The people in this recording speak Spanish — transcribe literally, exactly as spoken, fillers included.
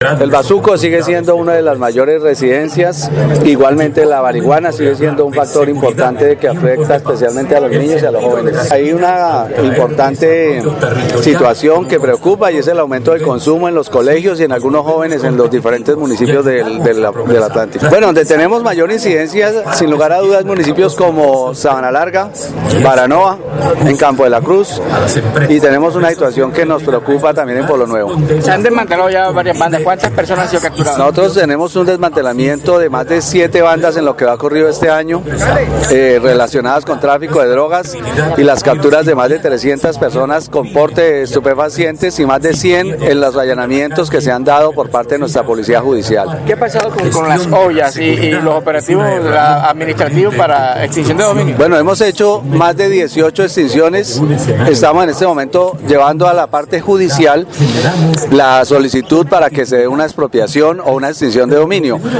El bazuco sigue siendo una de las mayores residencias, igualmente la marihuana sigue siendo un factor importante que afecta especialmente a los niños y a los jóvenes. Hay una importante situación que preocupa y es el aumento del consumo en los colegios y en algunos jóvenes en los diferentes municipios del, del, del Atlántico. Bueno, donde tenemos mayor incidencia, sin lugar a dudas, municipios como Sabana Larga, Baranoa, en Campo de la Cruz, y tenemos una situación que nos preocupa también en Pueblo Nuevo. Se han desmantelado ya varias bandas. ¿Cuántas personas han sido capturadas? Nosotros tenemos un desmantelamiento de más de siete bandas en lo que va ocurrido este año, eh, relacionadas con tráfico de drogas, y las capturas de más de trescientas personas con porte de estupefacientes y más de cien en los allanamientos que se han dado por parte de nuestra Policía Judicial. ¿Qué ha pasado con, con las ollas y, y los operativos la, administrativos para extinción de dominio? Bueno, hemos hecho más de dieciocho extinciones. Estamos en este momento llevando a la parte judicial la solicitud para que se dé una expropiación o una extinción de dominio.